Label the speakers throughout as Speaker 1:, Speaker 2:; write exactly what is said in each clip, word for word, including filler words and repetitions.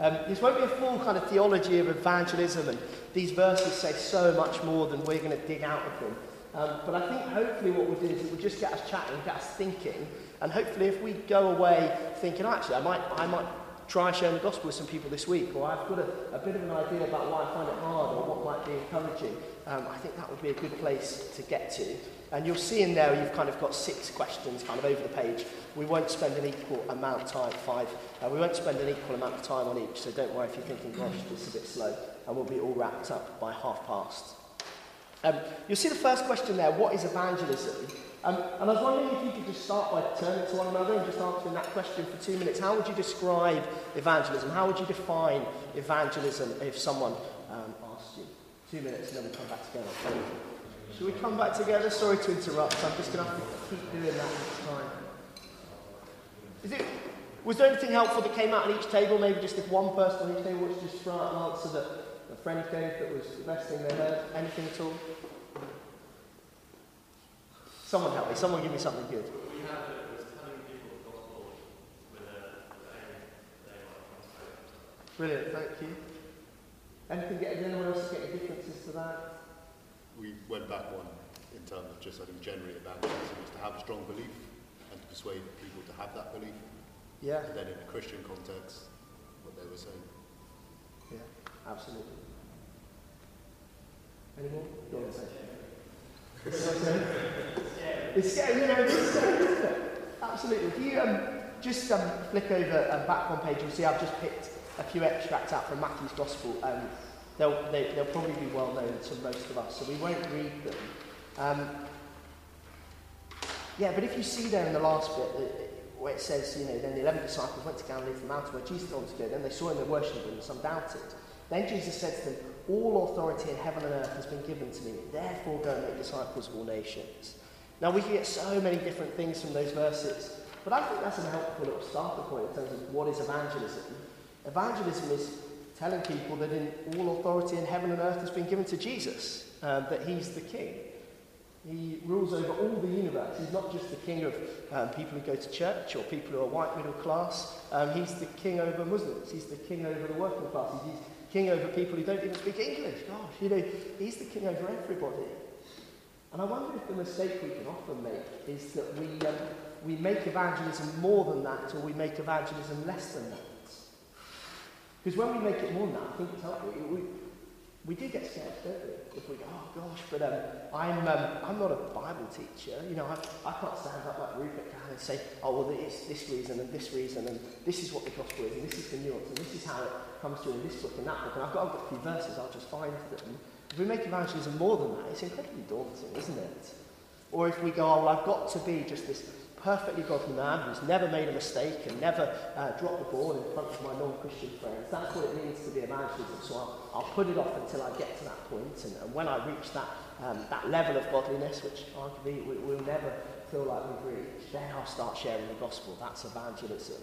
Speaker 1: Um, this won't be a full kind of theology of evangelism, and these verses say so much more than we're going to dig out of them. Um, but I think hopefully what we'll do is it will just get us chatting, get us thinking, and hopefully if we go away thinking, oh, actually, I might, I might try sharing the gospel with some people this week, or I've got a, a bit of an idea about why I find it hard, or what might be encouraging, um, I think that would be a good place to get to. And you'll see in there you've kind of got six questions kind of over the page. We won't spend an equal amount of time, five, uh, we won't spend an equal amount of time on each, so don't worry if you're thinking, gosh, this is a bit slow, and we'll be all wrapped up by half past. Um, you'll see the first question there, what is evangelism? Um, and I was wondering if you could just start by turning to one another and just answering that question for two minutes. How would you describe evangelism? How would you define evangelism if someone um, asked you? Two minutes and then we'll come back together. Should we come back together? Sorry to interrupt. I'm just going to have to keep doing that each time. Is it, was there anything helpful that came out at each table? Maybe just if one person on each table was just throw out an answer that a friend gave that was the best thing they heard? Anything at all? Someone help me. Someone give me something good.
Speaker 2: What we had was telling people the gospel with a aim they were.
Speaker 1: Brilliant, thank you. Anything, get anyone else get any differences to that?
Speaker 3: We went back one in terms of just, I think, generally evangelism is to have a strong belief and to persuade people to have that belief.
Speaker 1: Yeah.
Speaker 3: And then in a Christian context, what they were saying.
Speaker 1: Yeah, absolutely. Any more? Go on, say. It's scary. It's scary, you know, it's scary, isn't it? Absolutely. If you um, just um, flick over um, back one page, you'll see I've just picked a few extracts out from Matthew's Gospel. Um, they'll, they, they'll probably be well known to most of us, so we won't read them. Um, yeah, but if you see there in the last bit, the, where it says, you know, then the eleven disciples went to Galilee from the mountain where Jesus told them to go. Then they saw him and worshipped him, and some doubted. Then Jesus said to them, all authority in heaven and earth has been given to me. Therefore go and make disciples of all nations. Now we can get so many different things from those verses, but I think that's a helpful little starter point in terms of what is evangelism. Evangelism is telling people that in all authority in heaven and earth has been given to Jesus, um, that he's the king. He rules over all the universe. He's not just the king of um, people who go to church or people who are white middle class. Um, he's the king over Muslims. He's the king over the working class. He's king over people who don't even speak English. Gosh, you know, he's the king over everybody. And I wonder if the mistake we can often make is that we um, we make evangelism more than that, or we make evangelism less than that. Because when we make it more than that, I think it's helpful. We, we, we do get scared, don't we? If we go, oh gosh, but um, I'm um, I'm not a Bible teacher. You know, I, I can't stand up like Rupert can and say, oh well, it's this reason and this reason and this is what the gospel is and this is the nuance and this is how it comes through in this book and that book. And I've got, I've got a few verses, I'll just find them. If we make evangelism more than that, it's incredibly daunting, isn't it? Or if we go, oh, well, I've got to be just this perfectly godly man who's never made a mistake and never uh, dropped the ball in front of my non-Christian friends. That's what it means to be evangelism. So I'll, I'll put it off until I get to that point, and, and when I reach that um, that level of godliness, which arguably we, we'll never feel like we've reached, then I'll start sharing the gospel. That's evangelism.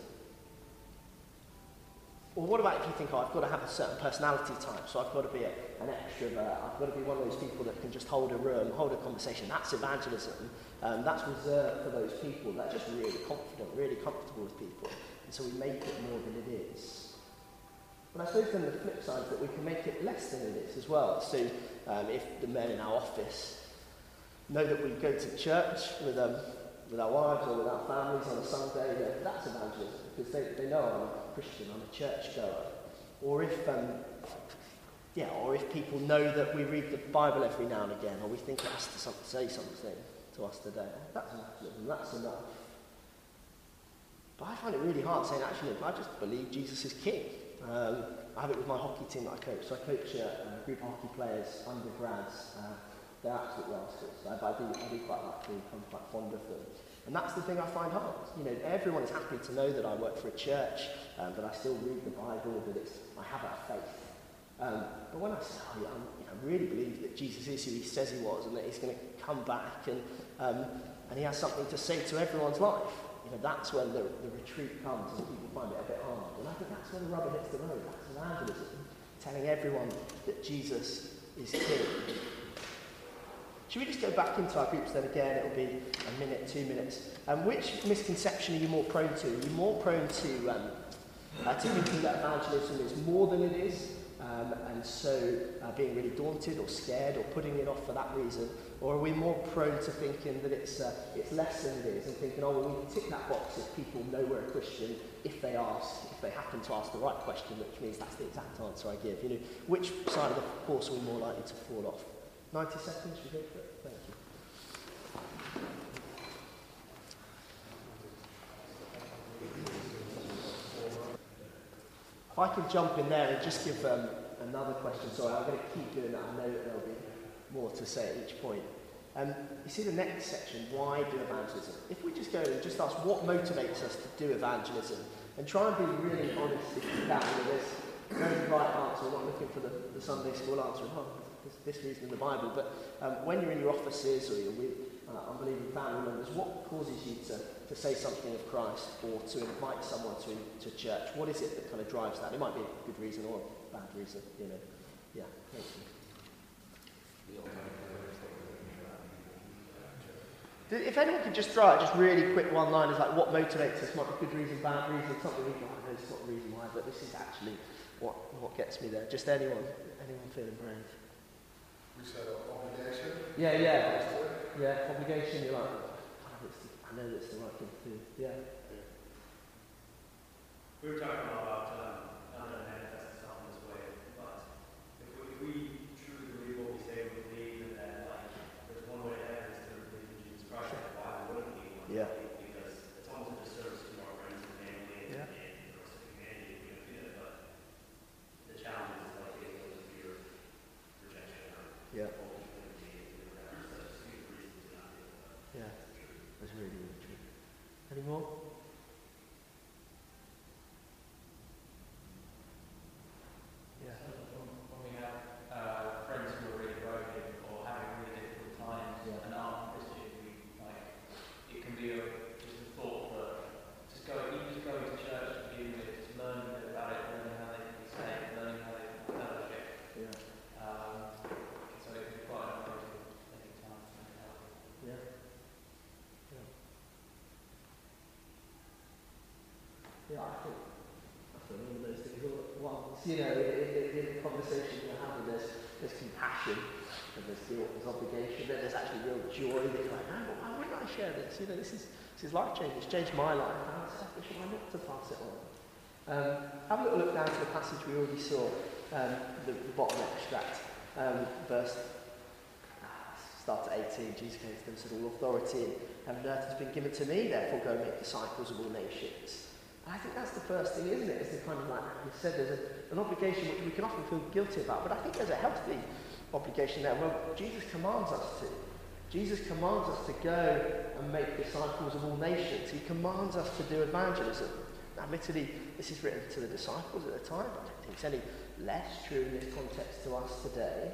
Speaker 1: Or what about if you think, oh, I've got to have a certain personality type, so I've got to be a, an extrovert, I've got to be one of those people that can just hold a room, hold a conversation. That's evangelism. Um, that's reserved for those people that are just really confident, really comfortable with people. And so we make it more than it is. But I suppose then the flip side is that we can make it less than it is as well. So um, if the men in our office know that we go to church with um, with our wives or with our families on a Sunday, you know, that's evangelism, because they, they know I'm a Christian, I'm a churchgoer. Or if, um, yeah, or if people know that we read the Bible every now and again, or we think it has to some, say something to us today, that's evangelism, that's enough. But I find it really hard saying, actually, I just believe Jesus is king. Um, I have it with my hockey team that I coach. So I coach uh, a group of hockey players, undergrads. Uh, they're absolute rascals. I, I, do, I do quite like them. I'm quite fond of them. And that's the thing I find hard. You know, everyone is happy to know that I work for a church, um, that I still read the Bible, that it's I have our faith. Um, but when I say, oh, yeah, I'm, you know, I really believe that Jesus is who he says he was, and that he's going to come back, and um, and he has something to say to everyone's life. You know, that's when the, the retreat comes and people find it a bit hard. And I think that's when the rubber hits the road. That's evangelism, telling everyone that Jesus is king. Should we just go back into our groups then again? It'll be a minute, two minutes. Um, which misconception are you more prone to? Are you more prone to um, Uh, to thinking that evangelism is more than it is, um, and so uh, being really daunted or scared or putting it off for that reason, or are we more prone to thinking that it's uh, it's less than it is, and thinking, oh, well, we can tick that box if people know we're a Christian, if they ask, if they happen to ask the right question, which means that's the exact answer I give. You know, which side of the horse are we more likely to fall off? ninety seconds, should we go for it? Thank you. If I can jump in there and just give um, another question. Sorry, I'm going to keep doing that. I know that there'll be more to say at each point. Um, you see the next section, why do evangelism? If we just go and just ask what motivates us to do evangelism, and try and be really honest with that, you know, there's no right answer. We're not looking for the, the Sunday school answer, oh, this, this reason in the Bible, but um, when you're in your offices or you're with uh, unbelieving family members, what causes you to, to say something of Christ or to invite someone to, to church? What is it that kind of drives that? It might be a good reason or a bad reason, you know. Yeah, thank you. If anyone could just throw out just really quick one-liners like what motivates us, might be good reason, bad reason, something we go, I know it's not the reason why, but this is actually what, what gets me there. Just anyone, anyone feeling brave.
Speaker 4: We said obligation.
Speaker 1: Yeah, yeah. Yeah, obligation, you're like, oh, it's the, I know that's the right thing to do. Yeah.
Speaker 2: Yeah. We were talking about um, not going to manifest itself in this way, but if we, if we truly believe what we say we believe, and that like there's one way to heaven is to believe in Jesus Christ, like, why wouldn't we want
Speaker 1: Yeah.
Speaker 2: to believe? Because it's almost a disservice to our friends and family and,
Speaker 1: Yeah.
Speaker 2: and the rest of humanity if we don't do that. But the challenge is like it was a fear of rejection or
Speaker 1: Yeah.
Speaker 2: ultimately or whatever. So there's a few reasons to not do it. But
Speaker 1: Yeah. That's really, really true. Any more? Yeah.
Speaker 5: When we have uh, friends who are really broken or having really difficult times
Speaker 1: Yeah.
Speaker 5: and aren't Christian, we like it can be a, just a thought that just go, even just going to church to begin with, just learning a bit about it, learning how they can be saved, learning how they can fellowship.
Speaker 1: Yeah.
Speaker 5: Um, so it can be quite an approach of taking time to make it help.
Speaker 1: Yeah. Yeah. Yeah, I think I think all of those things all at once. You know, in, in, in the conversation you're having, there's there's compassion, and there's guilt, there's obligation, then there's actually real joy that you're like, oh, why wouldn't I share this? You know, this is this is life changing. It's changed my life. How selfish am I not to pass it on? Um, have a little look down to the passage we already saw, um, the, the bottom extract, um, verse. Start at eighteen, Jesus came to them and said, all authority in heaven and earth has been given to me, therefore go and make disciples of all nations. And I think that's the first thing, isn't it? Is the kind of like, you said, there's a, an obligation which we can often feel guilty about, but I think there's a healthy obligation there. Well, Jesus commands us to. Jesus commands us to go and make disciples of all nations. He commands us to do evangelism. Now, admittedly, this is written to the disciples at the time. I don't think it's any less true in this context to us today.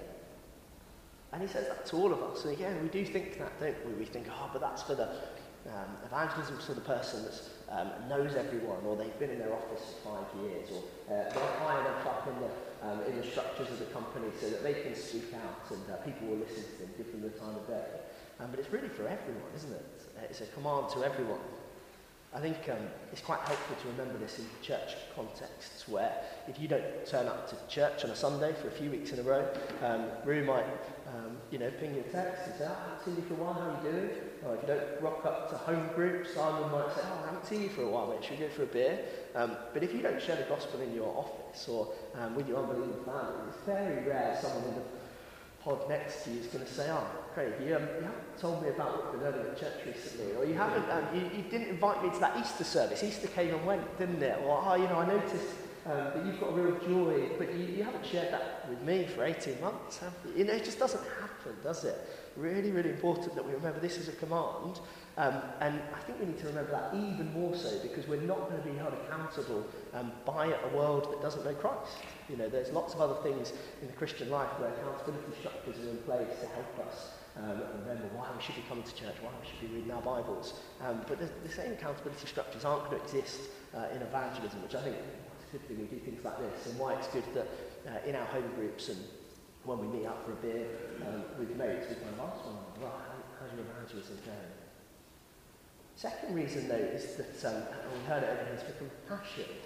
Speaker 1: And he says that to all of us. And again, we do think that, don't we? We think, oh, but that's for the um, evangelism for the person that um, knows everyone, or they've been in their office for five years, or uh, they're high enough up in the, um, in the structures of the company so that they can speak out and uh, people will listen to them, give them the time of day. Um, but it's really for everyone, isn't it? It's a command to everyone. I think um, it's quite helpful to remember this in church contexts where if you don't turn up to church on a Sunday for a few weeks in a row, um, Rue might, um, you know, ping you a text and say, oh, I haven't seen you for a while, how are you doing? Or if you don't rock up to home group, Simon might say, oh, I haven't seen you for a while, mate, should we go for a beer? Um, but if you don't share the gospel in your office or um, with your unbelieving family, it's very rare someone in the pod next to you is going to say, oh, Craig, you, um, you haven't told me about what you've been learning at church recently, or you haven't, um, you, you didn't invite me to that Easter service. Easter came and went, didn't it? Or, oh, you know, I noticed um, that you've got a real joy, but you, you haven't shared that with me for eighteen months, have you? You know, it just doesn't happen, does it? Really, really important that we remember this is a command, um, and I think we need to remember that even more so because we're not going to be held accountable um, by a world that doesn't know Christ. You know, there's lots of other things in the Christian life where accountability structures are in place to help us um, remember why we should be coming to church, why we should be reading our Bibles. Um, but the, the same accountability structures aren't going to exist uh, in evangelism, which I think is a good thing we do things like this, and why it's good that uh, in our home groups and when we meet up for a beer um, with mates, we kind of ask one another, well, how, how's your evangelism going? Second reason, though, is that, um, and we heard it over here, is for compassion.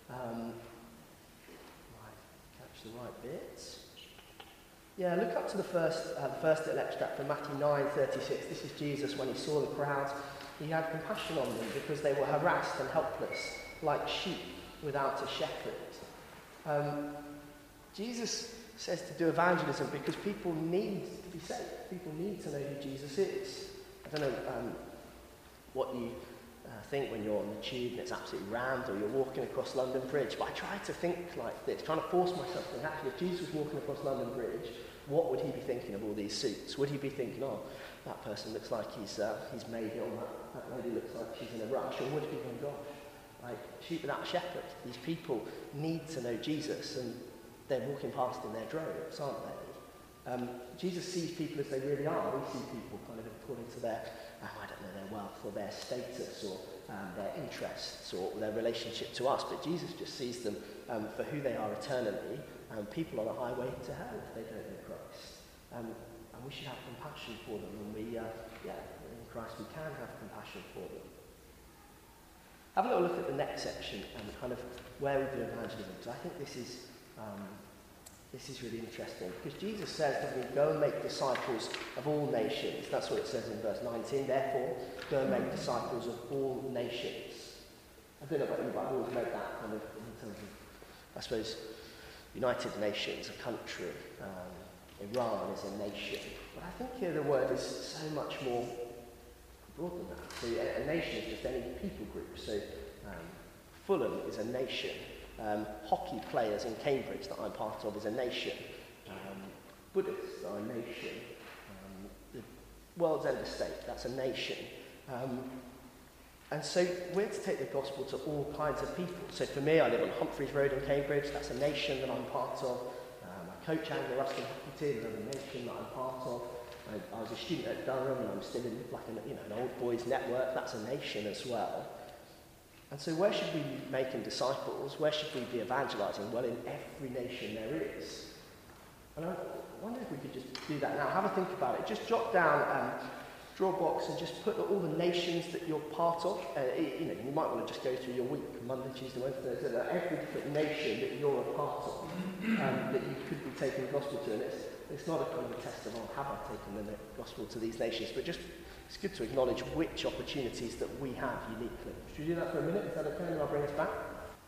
Speaker 1: Um, right, catch the right bits. Yeah, look up to the first, uh, the first little extract from Matthew nine thirty-six. This is Jesus when he saw the crowds. He had compassion on them because they were harassed and helpless, like sheep without a shepherd. Um, Jesus says to do evangelism because people need to be saved. People need to know who Jesus is. I don't know um, what you uh, think when you're on the tube and it's absolutely rammed, or you're walking across London Bridge, but I try to think like this, trying to force myself to think, actually, if Jesus was walking across London Bridge, what would he be thinking of all these suits? Would he be thinking, oh, that person looks like he's uh, he's made it, or that, that lady looks like she's in a rush, or would he be going, gosh, like sheep without a shepherd? These people need to know Jesus, and they're walking past in their droves, aren't they? Um, Jesus sees people as they really are. We see people kind of according to their, um, I don't know, their wealth or their status or um, their interests or their relationship to us. But Jesus just sees them um, for who they are eternally, um, people on a highway to hell if they don't know Christ. Um, and we should have compassion for them. And we, uh, yeah, in Christ we can have compassion for them. Have a little look at the next section and kind of where we do evangelism. Because I think this is... Um, This is really interesting because Jesus says that we go and make disciples of all nations. That's what it says in verse nineteen. Therefore, go and make disciples of all nations. I don't know about you, but I've always read that kind of in terms of, I suppose, United Nations, a country. Um, Iran is a nation. But I think here the word is so much more broad than that. So a, a nation is just any people group. So um, Fulham is a nation. Um, hockey players in Cambridge that I'm part of is a nation. Um, Buddhists are a nation. Um, the World's End Estate, that's a nation. Um, and so we're to take the gospel to all kinds of people. So for me, I live on Humphreys Road in Cambridge. That's a nation that I'm part of. Um, I coach Anglia Ruskin hockey team. That's a nation that I'm part of. I, I was a student at Durham, and I'm still in like an, you know, an old boys network. That's a nation as well. And so where should we be making disciples? Where should we be evangelizing? Well, in every nation there is. And I wonder if we could just do that now. Have a think about it. Just jot down, um, draw a box and just put all the nations that you're part of. Uh, you know, you might want to just go through your week, Monday, Tuesday, Wednesday, Thursday, every different nation that you're a part of, um, that you could be taking the gospel to. And it's, it's not a kind of a test of, oh, have I taken the gospel to these nations? But just it's good to acknowledge which opportunities that we have uniquely. Should we do that for a minute? Is that okay? And I'll bring us back.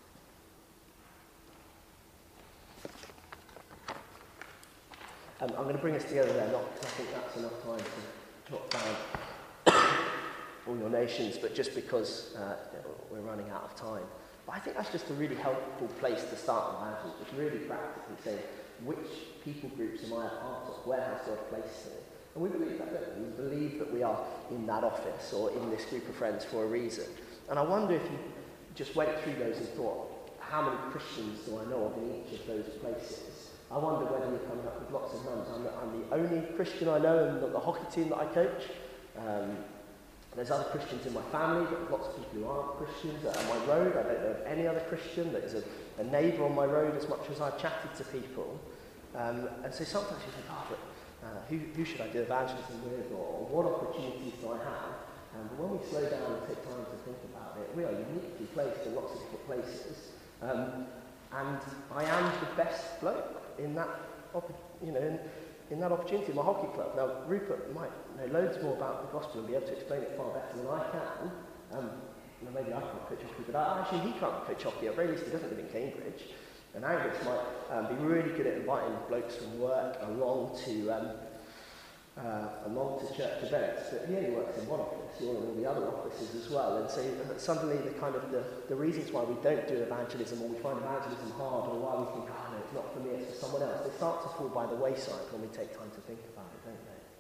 Speaker 1: Um, I'm going to bring us together there, not because I think that's enough time to jot down all your nations, but just because uh, we're running out of time. But I think that's just a really helpful place to start evangelism. Just really practically saying, which people groups am I a part of? Where has God placed me? And we believe that, don't we? We believe that we are in that office or in this group of friends for a reason. And I wonder if you just went through those and thought, how many Christians do I know of in each of those places? I wonder whether you're coming up with lots of numbers. I'm the, I'm the only Christian I know in the, the hockey team that I coach. Um, there's other Christians in my family, but lots of people who aren't Christians. On my road, I don't know of any other Christian. There's a, a neighbour on my road as much as I've chatted to people. Um, and so sometimes you think, oh, but Uh, who, who should I do evangelism with, or, or what opportunities do I have? Um, but when we slow down and take time to think about it, we are uniquely placed in lots of different places. Um, and I am the best bloke in that, op- you know, in, in that opportunity, my hockey club. Now, Rupert might know loads more about the gospel and be able to explain it far better than I can. Um, you know, maybe I can't coach hockey, but actually he can't coach hockey. At very least, he doesn't live in Cambridge. And Angus might um, be really good at inviting blokes from work along to um, uh, along to church events, but he only works in one office, you're in all the other offices as well. And so uh, suddenly the kind of the, the reasons why we don't do evangelism, or we find evangelism hard, or why we think, oh no, it's not for me, it's for someone else, they start to fall by the wayside when we take time to think about it, don't they?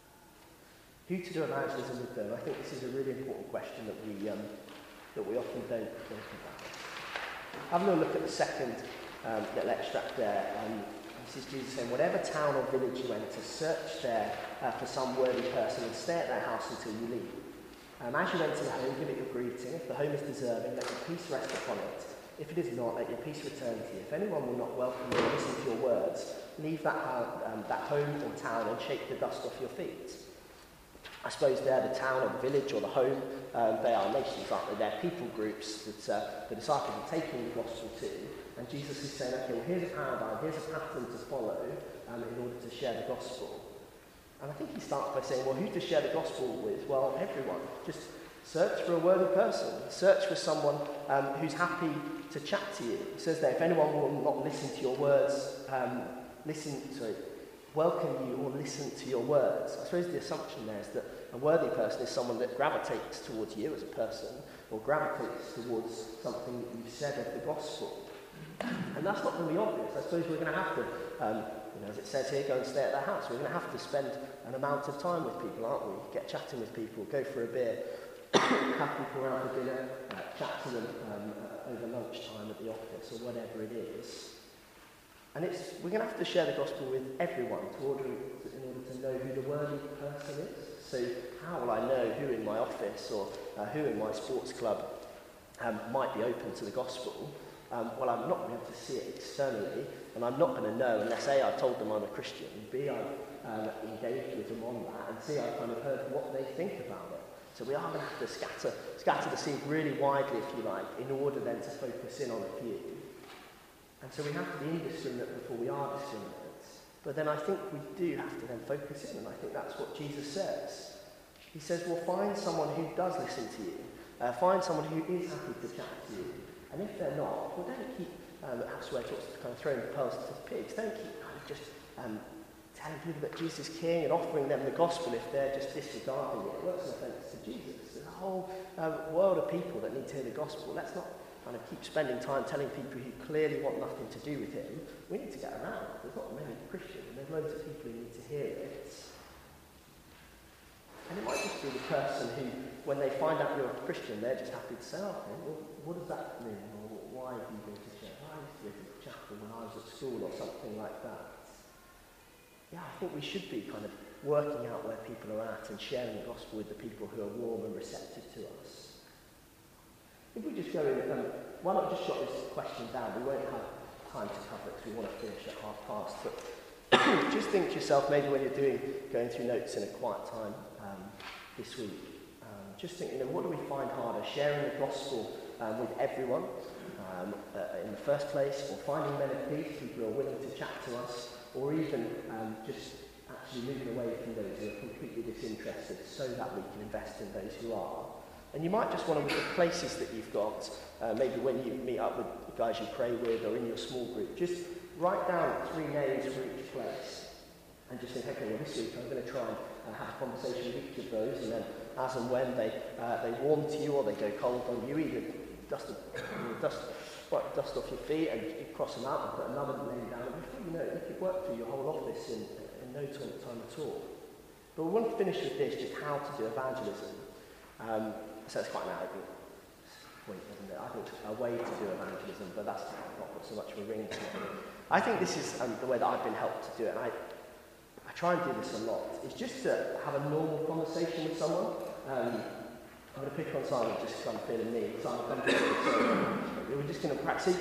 Speaker 1: Who to do evangelism with them? I think this is a really important question that we um, that we often don't think about. Have a little look at the second Um, little extract there. Um, this is Jesus saying, whatever town or village you enter, search there uh, for some worthy person and stay at their house until you leave. Um, as you enter the home, give it your greeting. If the home is deserving, let your peace rest upon it. If it is not, let your peace return to you. If anyone will not welcome you or listen to your words, leave that, uh, um, that home or town and shake the dust off your feet. I suppose they're the town or the village or the home. Um, they are nations, aren't they? They're people groups that uh, the disciples are taking the gospel to. And Jesus is saying, okay, well, here's a paradigm, here's a pattern to follow um, in order to share the gospel. And I think he starts by saying, well, who to share the gospel with? Well, everyone. Just search for a worthy person. Search for someone um, who's happy to chat to you. He says that if anyone will not listen to your words, um, listen, sorry, welcome you or listen to your words. I suppose the assumption there is that a worthy person is someone that gravitates towards you as a person or gravitates towards something that you've said of the gospel. And that's not really obvious. I suppose we're going to have to, um, you know, as it says here, go and stay at their house. We're going to have to spend an amount of time with people, aren't we? Get chatting with people, go for a beer, have people around for dinner, uh, chat to them um, uh, over lunchtime at the office or whatever it is. And it's, we're going to have to share the gospel with everyone to order, in order to know who the worthy person is. So how will I know who in my office or uh, who in my sports club um, might be open to the gospel? Um, well, I'm not going to be able to see it externally, and I'm not going to know unless A, I've told them I'm a Christian, B, I've um, engaged with them on that, and C, I've kind of heard what they think about it. So we are going to have to scatter, scatter the seed really widely, if you like, in order then to focus in on a few. And so we have to be indiscriminate before we are discriminate. But then I think we do have to then focus in, and I think that's what Jesus says. He says, well, find someone who does listen to you. Uh, find someone who is happy to chat to you. And if they're not, well, don't keep, um, that's where it talks to kind of throwing the pearls to the pigs. Don't keep kind of just um, telling people that Jesus is king and offering them the gospel if they're just disregarding it. Well, that's an offence to Jesus. There's a whole um, world of people that need to hear the gospel. Let's not kind of keep spending time telling people who clearly want nothing to do with him. We need to get around. There's not many Christians, and there's loads of people who need to hear it. And it might just be the person who, when they find out you're a Christian, they're just happy to say, oh, okay, well, what does that mean? Or why do you go to church? Well, I used to go to chapel when I was at school or something like that. Yeah, I think we should be kind of working out where people are at and sharing the gospel with the people who are warm and receptive to us. If we just go in, um, why not just jot this question down? We won't have time to cover it because we want to finish at half past. But just think to yourself, maybe when you're doing going through notes in a quiet time um, this week, um, just think, you know, what do we find harder? Sharing the gospel um, with everyone um, uh, in the first place, or finding men of peace, people who are willing to chat to us, or even um, just actually moving away from those who are completely disinterested so that we can invest in those who are. And you might just want to look at places that you've got, uh, maybe when you meet up with the guys you pray with or in your small group, just write down three names for each place and just think, okay, well, this week I'm going to try and uh, have a conversation with each of those, and then as and when they uh, they warm to you or they go cold on you, either dust, dust, well, dust off your feet and you cross them out and put another name down, and before you know it, you could work through your whole office in, in no time at all. But we want to finish with this, just how to do evangelism. Um, so it's quite an arrogant point, isn't it? I think a way to do evangelism, but that's not got so much of a ring to it. I think this is um, the way that I've been helped to do it, and I, I try and do this a lot. It's just to have a normal conversation with someone. Um, I'm going to pick on Simon just because I'm feeling me. Simon, come to me. So we're just going to practice.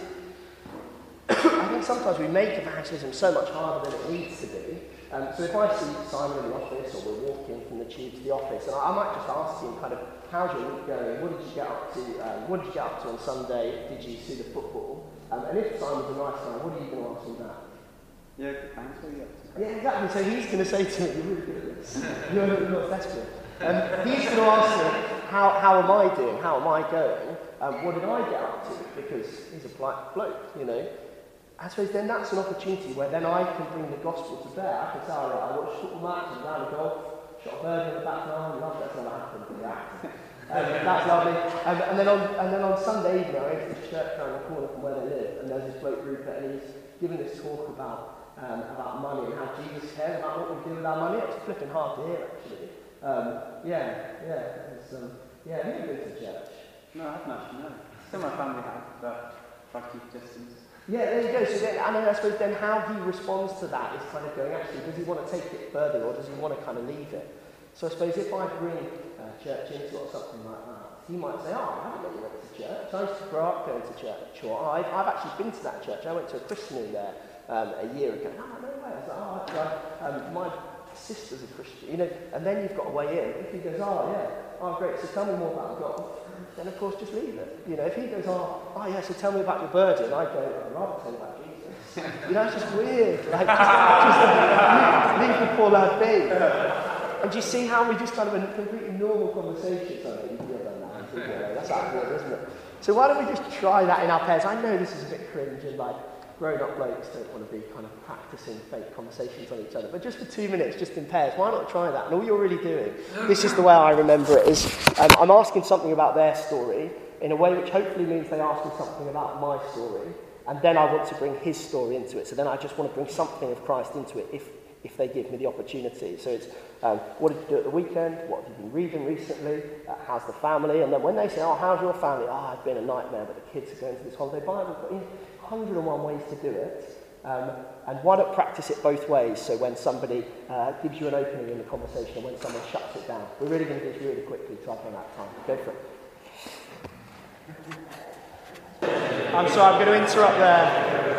Speaker 1: I think sometimes we make evangelism so much harder than it needs to be. Um, so if I see Simon in the office, or we're walking from the tube to the office, and I, I might just ask him kind of, how's your week going? What did you get up to? Um, what did you get up to on Sunday? Did you see the football? Um, and if Simon's a nice guy, what are you going to ask him that?
Speaker 6: Yeah, good, thanks. What are you up to?
Speaker 1: Yeah, exactly. So he's going to say to me, you're really good at this. You're, you're desperate. Um, he's going to ask me, how, how am I doing? How am I going? Um, what did I get up to? Because he's a polite bloke, you know. I suppose then that's an opportunity where then I can bring the gospel to bear. I can say, all right, I watched football match and round the golf, shot a bird in the background, love that's never happened for that. Um, that's lovely. Um, and then on and then on Sunday evening, I went to this church around the corner from where they live, and there's this bloke Rupert, and he's giving this talk about um, about money and how Jesus cares about what we do with our money. It was flipping hard to hear, actually. Um, yeah, yeah, it's, um, yeah. Have you been to church?
Speaker 6: No, I haven't actually, no. Some of my family have, but try to keep distance.
Speaker 1: Yeah, there you go. So then, and then I suppose then how he responds to that is kind of going, actually, does he want to take it further or does he want to kind of leave it? So I suppose if I bring uh, church into it or something like that, he might say, oh, I haven't really went to church. I used to grow up going to church. Or oh, I've, I've actually been to that church. I went to a christening there um, a year ago. No, no way. I was like, oh, I, um, my sister's a Christian, you know, and then you've got to weigh in. If he goes, oh yeah, oh great, so tell me more about God, then of course just leave it. You know, if he goes, oh, oh yeah, so tell me about your burden, I go, I'd rather tell you about Jesus. You know, it's just weird. Like, just, just leave, leave the poor lad be. And do you see how we just kind of a completely normal conversation? So you feel done that. Yeah, that's how weird, isn't it? So why don't we just try that in our pairs? I know this is a bit cringe and like grown-up blokes don't want to be kind of practicing fake conversations on each other, but just for two minutes, just in pairs, why not try that? And all you're really doing, this is the way I remember it, is um, I'm asking something about their story in a way which hopefully means they ask me something about my story, and then I want to bring his story into it. So then I just want to bring something of Christ into it if if they give me the opportunity. So it's, um, what did you do at the weekend? What have you been reading recently? Uh, how's the family? And then when they say, oh, how's your family? Oh, it's been a nightmare, but the kids are going to this holiday Bible. But in one hundred and one ways to do it. Um, and why not practice it both ways? So when somebody uh, gives you an opening in the conversation and when someone shuts it down. We're really going to do this really quickly to run out of time. Go for it. I'm sorry, I'm going to interrupt there.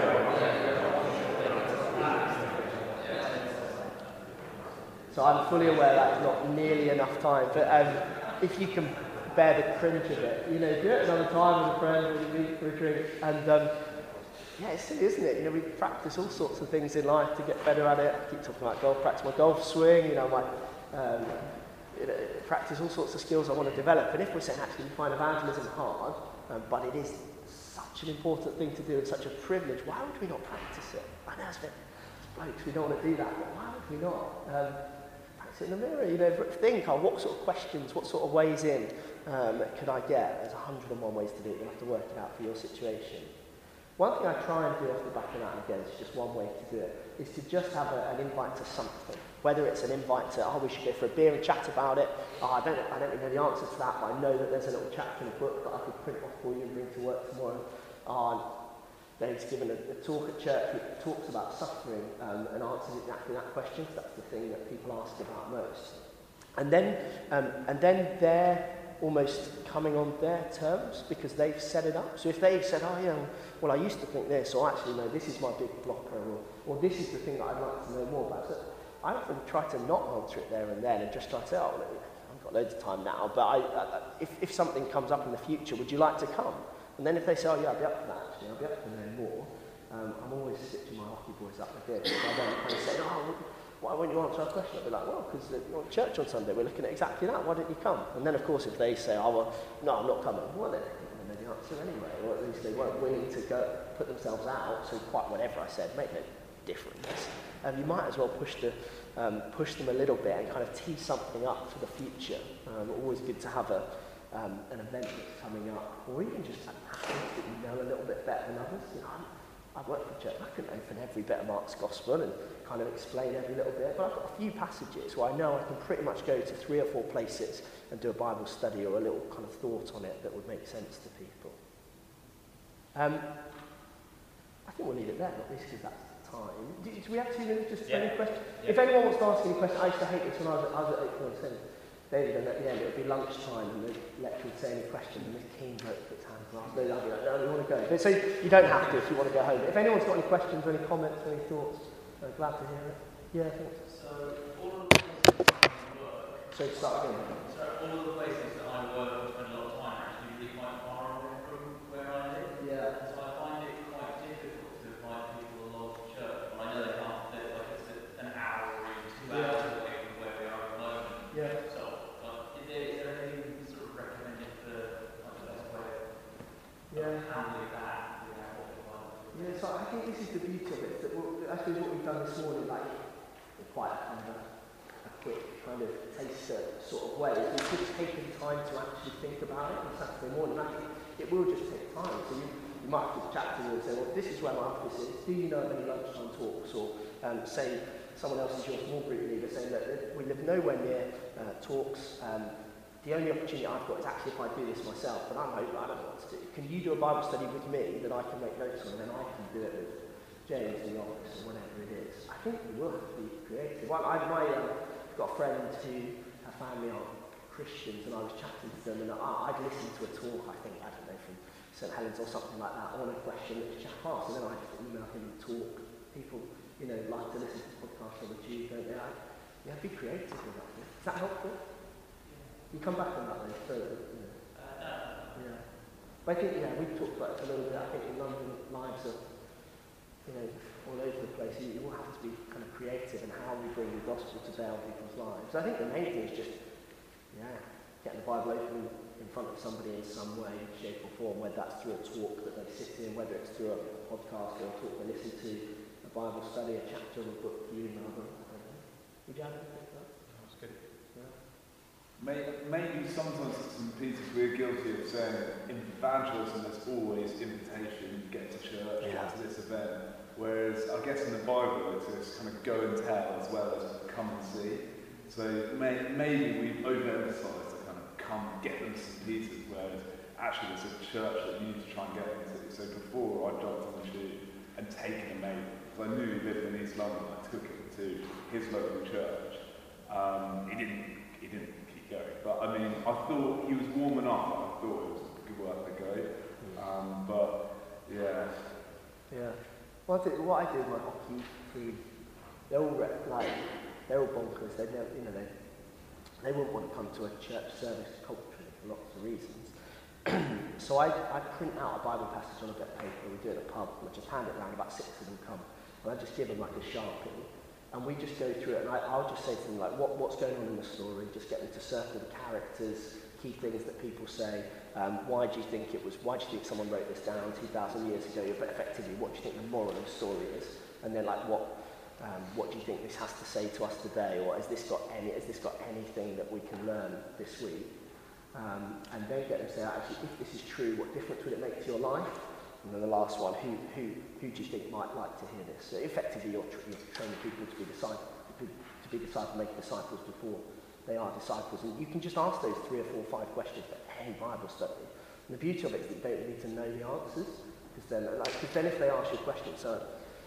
Speaker 1: So I'm fully aware that's not nearly enough time, but um, if you can bear the cringe of it, you know, do it another time with a friend, with a meet for a drink, and um, yeah, it's silly, isn't it? You know, we practice all sorts of things in life to get better at it. I keep talking about golf, practice my golf swing, you know, my, um, you know, practice all sorts of skills I want to develop. And if we're saying actually we find evangelism hard, um, but it is such an important thing to do and such a privilege, why would we not practice it? I know it's a bit, blokes, we don't want to do that, but why would we not? Um, in the mirror, you know, think, oh, what sort of questions, what sort of ways in um, could I get? There's one hundred and one ways to do it. You'll have to work it out for your situation. One thing I try and do off the back of that, and again, it's just one way to do it, is to just have a, an invite to something. Whether it's an invite to, oh, we should go for a beer and chat about it. Oh, I don't, I don't really know the answer to that, but I know that there's a little chapter in a book that I could print off for you and bring to work tomorrow. Oh, Dave's given a, a talk at church which talks about suffering um, and answers exactly that question, because that's the thing that people ask about most. And then, um, and then they're almost coming on their terms because they've set it up. So if they've said, oh yeah, well I used to think this, or actually no, this is my big blocker, or, or this is the thing that I'd like to know more about. So I often try to not answer it there and then and just try to say, oh, well, I've got loads of time now, but I, I, if, if something comes up in the future, would you like to come? And then if they say, oh yeah, I'll be up for that actually, I'll be up for knowing more, um, I'm always stitching my hockey boys up with this. So I don't kind of say, oh, why won't you answer our question? I'll be like, well, because you're at church on Sunday, we're looking at exactly that, why don't you come? And then of course if they say, oh well, no, I'm not coming, well then they don't know the answer anyway, or at least they weren't willing to go put themselves out, so quite whatever I said made no difference. Um, you might as well push, the, um, push them a little bit and kind of tee something up for the future. Um, always good to have a Um, an event that's coming up, or even just a passage that you know a little bit better than others. You know, I'm, I work for church, I couldn't open every bit of Mark's Gospel and kind of explain every little bit, but I've got a few passages where I know I can pretty much go to three or four places and do a Bible study or a little kind of thought on it that would make sense to people. Um, I think we'll leave it there, not least because that's the time. Do, do we have two minutes just for yeah. any questions? Yeah. If anyone wants to ask any questions, I used to hate this when I was, I was at eight point seven. David, and at the end it would be lunchtime and the lecturer would say any questions and this keen bloke puts hands up. I'd be like, no, you want to go. But so you don't have to if you want to go home. But if anyone's got any questions or any comments or any thoughts, I'm glad to hear it. Yeah, thanks.
Speaker 5: So all of the places that I work,
Speaker 1: so start again.
Speaker 5: So all of the places that I work and spend a lot of time are actually really quite far away from where I live.
Speaker 1: Yeah.
Speaker 5: So I find it quite difficult to invite people along to church. But I know they can't do it, like it's an hour or even two
Speaker 1: yeah.
Speaker 5: hours away from where we are at the moment.
Speaker 1: Yeah.
Speaker 5: So is there anything sort of recommended for like, the best way of
Speaker 1: yeah.
Speaker 5: handling that without what we want?
Speaker 1: Yeah, so I think this is the beauty of it. That we'll, I suppose what we've done this morning, like quite a kind of a quick kind of taster sort of way, is we've just taken time to actually think about it on Saturday morning. Actually, it will just take time. So you, you might have to chat to them and say, well, this is where my office is. Do you know of any lunchtime talks? Or um, say someone else is your small group leader saying that we live nowhere near uh, talks. Um, The only opportunity I've got is actually if I do this myself, but I'm hoping I don't know what to do. Can you do a Bible study with me that I can make notes on, and then I can do it with James in the office or whatever it is? I think we will have to be creative. Well, I, my, um, I've got a friend who, her family are Christians, and I was chatting to them, and I, I'd listened to a talk, I think, I don't know, from Saint Helens or something like that, on a question that the chap asked, and then I just emailed him and talk. People, you know, like to listen to podcasts on the tube, don't they? I, Yeah, be creative with that. Yeah. Is that helpful? You come back on that then. So, you know. Yeah. But I think, yeah, we've talked about it a little bit. I think in London, lives are, you know, all over the place. You, you all have to be kind of creative in how we bring the gospel to bear on people's lives. So I think the main thing is just, yeah, getting the Bible open in front of somebody in some way, shape or form, whether that's through a talk that they sit in, whether it's through a podcast or a talk they listen to, a Bible study, a chapter of a book you know. I don't know. Would you have anything to that?
Speaker 7: That's good.
Speaker 1: Yeah.
Speaker 8: Maybe, maybe sometimes, Saint Peter, we're guilty of saying in evangelism there's always invitation, get to church,
Speaker 1: Yeah.
Speaker 8: get to this event. Whereas I guess in the Bible it's this kind of go and tell as well as come and see. So may, maybe we've overemphasised the kind of come get them to Saint Peter's, whereas actually there's a church that you need to try and get them to. So before I jumped on the tube and taken a mate, because I knew he lived in East London, I took him to his local church. Um, he didn't he didn't keep going, but I mean I thought he was warm enough that I thought it was good worth a go. Um, but yeah.
Speaker 1: Yeah. Well, I think what I do with my hockey team, they're all re- like they're all bonkers. They never, you know, they they wouldn't want to come to a church service culturally for lots of reasons. So I I print out a Bible passage on a bit of paper. We do it at a pub. I just hand it around. About six of them come, and I just give them like a Sharpie, and we just go through it. And I, I'll just say to them like, what what's going on in the story? Just get them to circle the characters, key things that people say. Um, why do you think it was? Why do you think someone wrote this down two thousand years ago? But effectively, what do you think the moral of the story is? And then, like, what um, what do you think this has to say to us today? Or has this got any? Has this got anything that we can learn this week? Um, and then get them to say, actually, if this is true, what difference would it make to your life? And then the last one, who who who do you think might like to hear this? So effectively, you're, tr- you're training people to be disciples, to be, to be disciples, make disciples before they are disciples. And you can just ask those three or four or five questions for any Bible study. And the beauty of it is that you don't need to know the answers. Because then, like, cause then if they ask you a question, so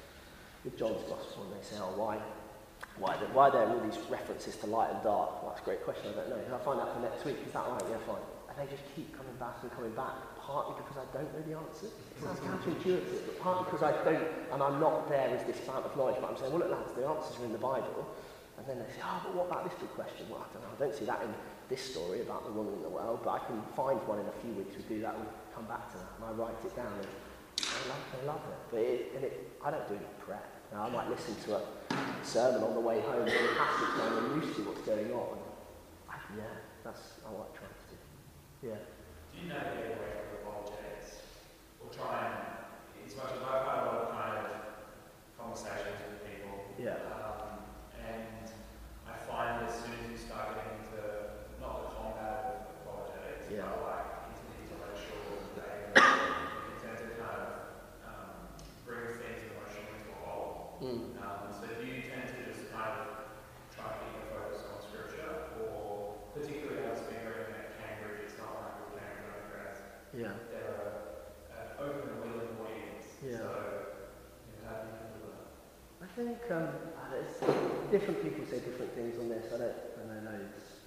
Speaker 1: with John's Gospel, and they say, oh, why, why, the, why are there all these references to light and dark? Well, that's a great question, I don't know. Can I find out for next week? Is that right? Yeah, fine. And they just keep coming back and coming back, partly because I don't know the answer. It sounds counterintuitive, but partly because I don't, and I'm not there as this fount of knowledge, but I'm saying, well, look, lads, the answers are in the Bible. And then they say, oh, but what about this big question? Well, I don't know. I don't see that in this story about the woman in the well, but I can find one in a few weeks. We do that, we come back to that, and I write it down, and they love, they love it. But it, and it, I don't do any prep. Now, I might listen to a sermon on the way home, and the passage going, I'm used to what's going on. I, yeah, that's I like trying to do. Yeah.
Speaker 2: Do you navigate away from apologetics? Or try and, as much as I've had a lot of kind of conversations with people,
Speaker 1: Yeah.
Speaker 2: um, and I find as soon as you start getting into not the combat of apologetics,
Speaker 1: Yeah.
Speaker 2: but like into the intellectual debate, you tend to kind of um, bring things emotionally to a halt.
Speaker 1: Mm.
Speaker 2: Um, so do you tend to just kind of try to keep a focus on scripture, or particularly I was figuring at Cambridge, it's not like with Cambridge undergrads,
Speaker 1: Yeah.
Speaker 2: they're an open, willing audience.
Speaker 1: Yeah.
Speaker 2: So, you know, how do you handle that?
Speaker 1: I think um, it's, different people say different things on this. I don't, I don't know. It's,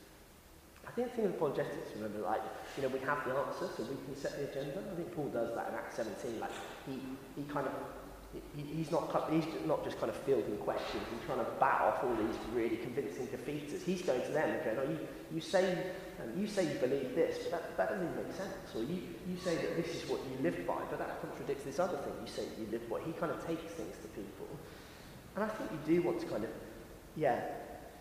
Speaker 1: I think the thing with apologetics, remember, like, you know, we have the answer, so we can set the agenda. I think Paul does that in Acts seventeen. Like, he, he kind of, he, he's not, he's not just kind of fielding questions. He's trying to bat off all these really convincing defeaters. He's going to them and going, oh, you, you say, um, you say you believe this, but that, that doesn't even make sense. Or you, you say that this is what you live by, but that contradicts this other thing you say that you live by. He kind of takes things to people. And I think you do want to kind of, yeah,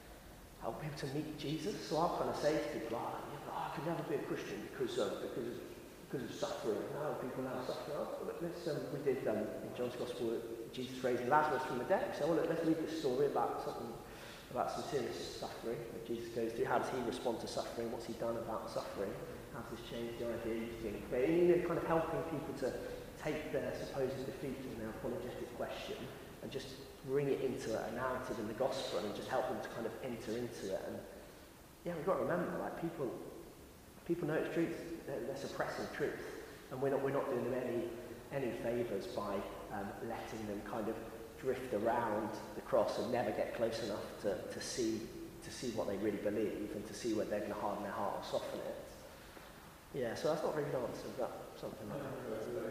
Speaker 1: help people to meet Jesus. So I'll kind of say to people, oh, yeah, oh I could never be a Christian because uh, because of, because of suffering. Now people now suffering. Oh, let's, um, we did um, in John's Gospel, Jesus raising Lazarus from the dead. So well, let's read this story about something, about some serious suffering that Jesus goes through. How does he respond to suffering? What's he done about suffering? How does this change the idea you think? But, you know, kind of helping people to take their supposed defeat and their apologetic question and just bring it into a narrative in the gospel and just help them to kind of enter into it. And yeah, we've got to remember, like, people people know it's truth. They're, they're suppressing truth, and we're not we're not doing them any any favours by um, letting them kind of drift around the cross and never get close enough to, to see to see what they really believe and to see whether they're going to harden their heart or soften it. Yeah, so that's not a very good answer, but something like that.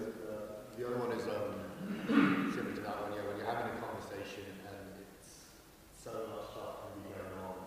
Speaker 3: The other one is um, similar to that one, yeah, when you're having a conversation and it's so much stuff really going on,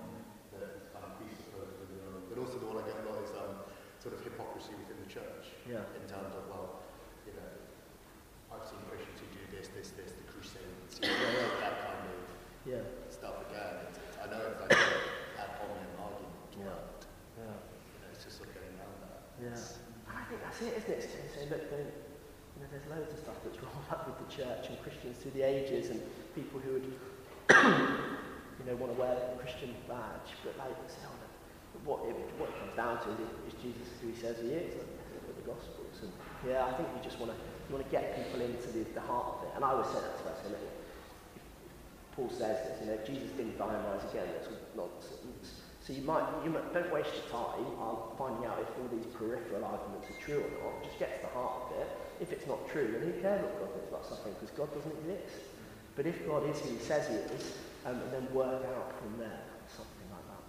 Speaker 1: Yeah.
Speaker 3: in terms of, well, you know, I've seen Christians who do this, this, this, the crusades, you know,
Speaker 1: Yeah, yeah.
Speaker 3: that kind of
Speaker 1: Yeah.
Speaker 3: stuff again. It's, it's, I know it's like a ad hominem argument,
Speaker 1: Yeah.
Speaker 3: but
Speaker 1: Yeah.
Speaker 3: you know, it's just sort of getting around that.
Speaker 1: Yeah.
Speaker 3: It's-
Speaker 1: And I think that's it, isn't it? It's to say, look, don't, you know, there's loads of stuff that's wrong with the church and Christians through the ages and people who would, you know, want to wear a Christian badge, but like, say, oh, look, what it, what it comes down to is, is Jesus who he says he is, like, look at the Gospels. And yeah, I think you just want to, you want to get people into the, the heart of it. And I always say that to us, you know, if, if Paul says this, you know, Jesus didn't die and rise again, that's nonsense. So you might, you might, don't waste your time on finding out if all these peripheral arguments are true or not. Just get to the heart of it. If it's not true, then who cares what God thinks about suffering, because God doesn't exist. But if God is who he says he is, um, and then work out from there, something like that.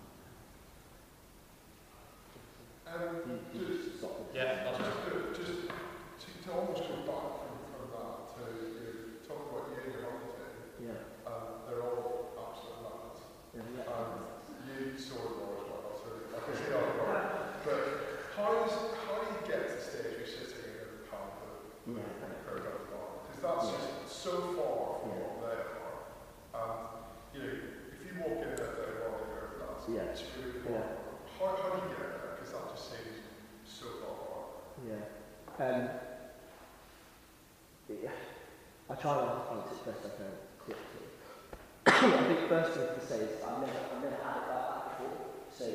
Speaker 4: Um,
Speaker 1: You, you just stop with
Speaker 2: Yeah, that's
Speaker 4: just, to, just to, to almost go back from, from that to you talk about you and your holiday,
Speaker 1: Yeah,
Speaker 4: um, they're all absolute lads.
Speaker 1: yeah, yeah.
Speaker 4: Um, you sort of are as well, so I can see how it works. But how, is, how do you get to the stage where you're sitting in a pamphlet
Speaker 1: Yeah.
Speaker 4: Because that's
Speaker 1: Yeah.
Speaker 4: just so far from
Speaker 1: Yeah.
Speaker 4: what they are. Um, you know, if you walk in there and well, they're that's
Speaker 1: Yeah.
Speaker 4: it's really
Speaker 1: Yeah.
Speaker 4: How, how do you get there? Because that just seems so far apart.
Speaker 1: Yeah. Um, yeah. I try to answer it best I can quickly. I think first thing to say is I've never, I've never had it like that before. So,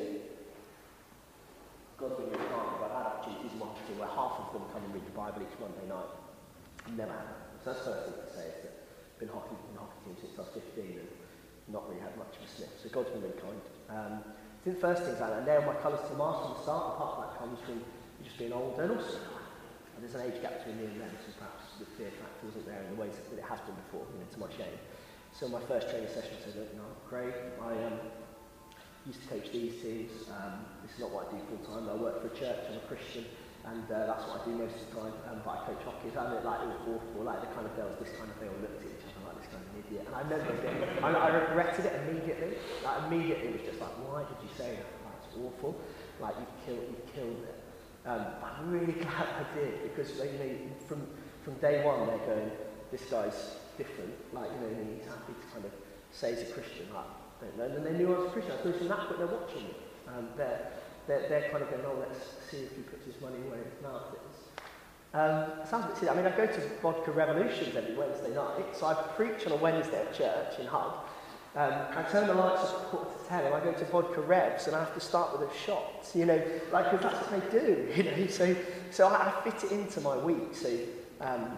Speaker 1: God's been really kind, but I've had opportunities in marketing where half of them come and read the Bible each Monday night. I've never had that. So that's the first thing to say, is that I've been hockey, in the hockey team since I was fifteen and not really had much of a sniff. So God's been really kind. Um, I think the first thing is that I nailed my colours to the mast from the start, and part of that comes from just being older, and also and there's an age gap between me and them, so perhaps the fear factor wasn't there in the ways that it has been before, you know, to my shame. So my first training session I said, look, you know, Craig, I um, used to coach these teams, um, this is not what I do full time, I work for a church, I'm a Christian, and uh, that's what I do most of the time, um, but I coach hockey, and it, like, it was awful, like the kind of girls, this kind of, they all looked at each other like this guy's an idiot, and I remember it, I, I regretted it immediately, like immediately it was just like, why did you say that, like, it's awful, like you've killed, you've killed it. Um, but I'm really glad I did, because you know, from from day one they're going, this guy's different, like, you know, he's happy to kind of say he's a Christian, like, don't know, and then they knew I was a Christian, I was from that, but they're watching me. Um, they're, they're, they're kind of going, oh, let's see if he puts his money where his mouth is. Um, it sounds a bit silly. I mean, I go to Vodka Revolutions every Wednesday night, so I preach on a Wednesday at church in Hug. Um, I turn the lights off at quarter to ten and I go to Vodka Revs and I have to start with a shot, you know, like, because that's what they do, you know, so so I, I fit it into my week. So, um,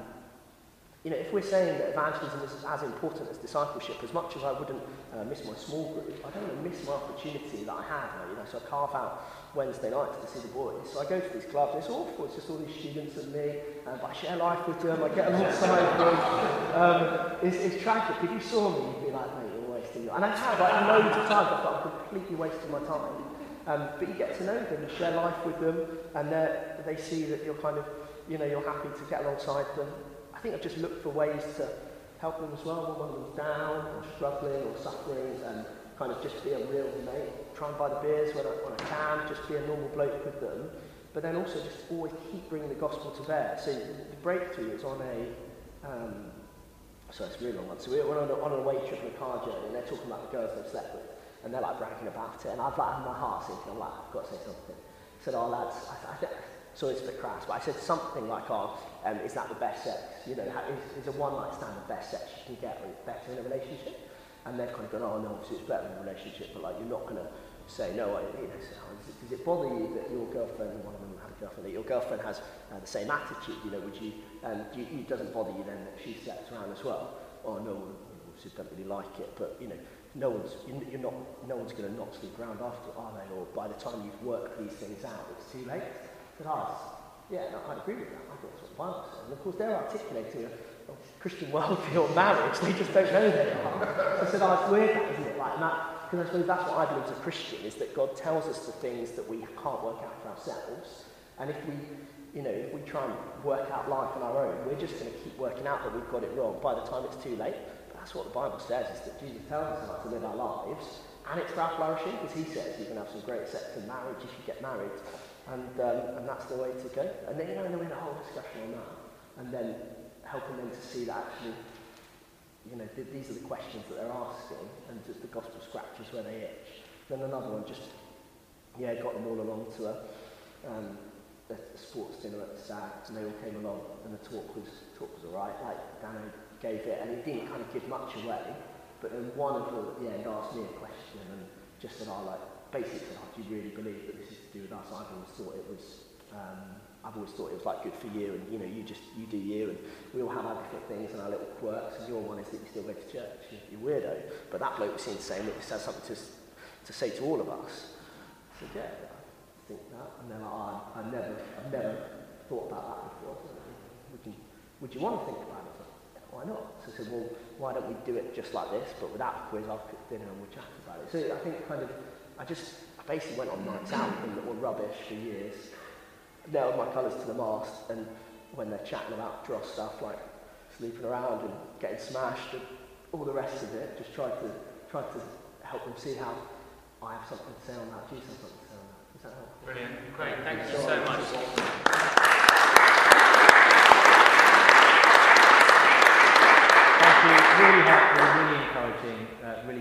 Speaker 1: you know, if we're saying that evangelism is as important as discipleship, as much as I wouldn't uh, miss my small group, I don't want to miss my opportunity that I have, you know, so I carve out Wednesday nights to see the boys. So I go to these clubs, it's awful, it's just all these students and me, uh, but I share life with them, I get alongside them. Um, it's, it's tragic. If you saw me, you'd be like, mate, you're wasting your... And I have, like, loads of times I thought I'm completely wasting my time. Um, but you get to know them, you share life with them, and they see that you're kind of, you know, you're happy to get alongside them. I think I've just looked for ways to help them as well, when one of them's down, or struggling, or suffering, and kind of just be a real mate. Try and buy the beers when I, when I can, just be a normal bloke with them. But then also just always keep bringing the gospel to bear. So the breakthrough is on a, um, so it's a really long one. So we're on, a, on an away trip on a car journey, and they're talking about the girls they've slept with. And they're like bragging about it. And I've like, in my heart thinking, I'm like, I've got to say something. I said, oh lads, I, I think, sorry it's a bit crass, but I said something like, oh, um, is that the best sex? You know, is, is a one night stand the best sex you can get, or it's better in a relationship? And they've kind of gone, oh no, obviously it's better in a relationship, but like you're not going to say, no, I, you know, so, does, it, does it bother you that your girlfriend, one of them had a girlfriend, that your girlfriend has uh, the same attitude, you know, would you, um, do you, it doesn't bother you then that she slept around as well? Oh no, obviously don't really like it, but you know, no one's, you're not, no one's going to not sleep around after, are they? Or by the time you've worked these things out, it's too late. I said, oh, yeah, no, I'd agree with that. I think that's what the Bible says. And of course, they're articulating a, a Christian worldview on marriage. They just don't know they are. So I said, oh, it's weird, that, isn't it? Like, and that, because I suppose that's what I believe as a Christian, is that God tells us the things that we can't work out for ourselves. And if we, you know, if we try and work out life on our own, we're just going to keep working out that we've got it wrong by the time it's too late. But that's what the Bible says, is that Jesus tells us how to live our lives, and it's for our flourishing, because he says you can have some great sex in marriage if you get married. And, um, and that's the way to go. And then, you know, we're in a whole discussion on that. And then helping them to see that actually, you know, th- these are the questions that they're asking, and just the gospel scratches where they itch. Then another one just, yeah, got them all along to a, um, a sports dinner at the S A G, and they all came along, and the talk was talk was alright. Like Dano gave it, and he didn't kind of give much away, but then one of them at the end asked me a question, and just said, "I like basically, said, oh, do you really believe that this is to do with us?" I've always thought it was. Um, I've always thought it was like good for you, and you know, you just you do you, and we all have our different things and our little quirks. And your one is that you still go to church. You're, you're weirdo, but that bloke was seen saying that this has something to to say to all of us. I said, yeah, I think that, and they're like, oh, I never, I've never thought about that before. Would you, would you want to think about it? I said, yeah, why not? So I said, well, why don't we do it just like this, but without a quiz? I'll cook dinner and we'll chat about it. So I think kind of, I just, I basically went on nights out and that were rubbish for years. Nailed my colours to the mast, and when they're chatting about dross stuff like sleeping around and getting smashed and all the rest of it, just tried to try to help them see how I have something to say on that, Jesus has something to say on that. Does that help?
Speaker 5: Brilliant, great, thank you so much.
Speaker 7: Thank you, really helpful, really encouraging, uh, really